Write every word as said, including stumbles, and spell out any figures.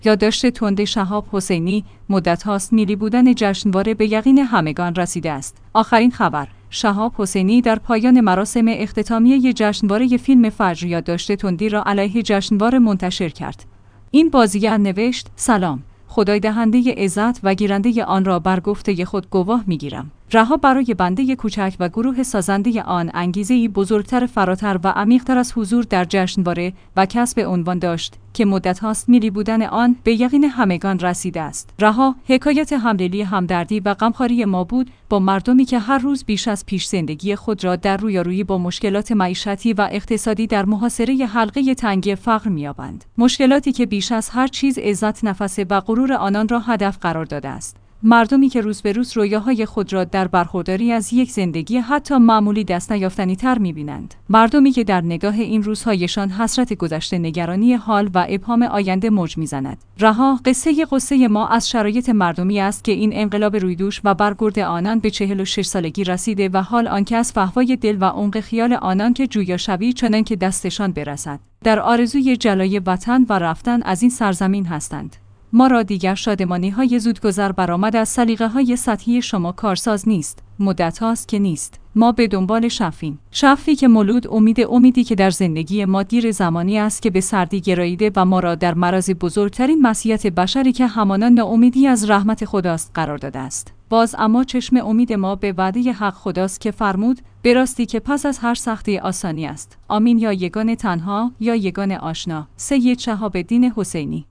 یادداشت تند شهاب حسینی: مدت هاست میلی بودن جشنواره به یقین همگان رسیده است. آخرین خبر: شهاب حسینی در پایان مراسم اختتامیه جشنواره فیلم فجر یادداشت تندی را علیه جشنواره منتشر کرد. این بازیگر نوشت: سلام، خدای دهنده عزت و گیرنده آن را بر گفته خود گواه میگیرم. رها برای بنده کوچک و گروه سازنده آن انگیزه‌ای بزرگتر، فراتر و عمیق‌تر از حضور در جشنواره و کسب عنوان داشت که مدت هاست میلی بودن آن به یقین همگان رسیده است. رها حکایت همدلی، همدردی و غمخواری ما بود با مردمی که هر روز بیش از پیش زندگی خود را در رویارویی با مشکلات معیشتی و اقتصادی در محاصره حلقه تنگی فقر می‌یابند. مشکلاتی که بیش از هر چیز عزت، نفس و غرور آنان را هدف قرار داده است. مردمی که روز به روز رویاهای خود را در برخورداری از یک زندگی حتی معمولی دست نیافتنی تر می‌بینند. مردمی که در نگاه این روزهایشان حسرت گذشته، نگرانی حال و ابهام آینده موج می‌زند. رها قصه قصه ما از شرایط مردمی است که این انقلاب رویدوش و برگرد آنان به چهل و شش سالگی رسیده و حال آنکه از فهوای دل و عمق خیال آنان که جویا شوی چنان که دستشان برسد، در آرزوی جلای وطن و رفتن از این سرزمین هستند. ما را دیگر شادمانی‌های زودگذر برآمد از سلیقه‌های سطحی شما کارساز نیست. مدت هاست که نیست. ما به دنبال شفیم. شفی که مولود امید، امیدی که در زندگی ما دیر زمانی است که به سردی گراییده و ما را در معرض بزرگترین معصیت بشری که همانا ناامیدی از رحمت خداست قرار داده است. باز اما چشم امید ما به وعده حق خداست که فرمود: به راستی که پس از هر سختی آسانی است. آمین. یا یگان تنها یا یگان آشنا. سید شهاب الدین حسینی.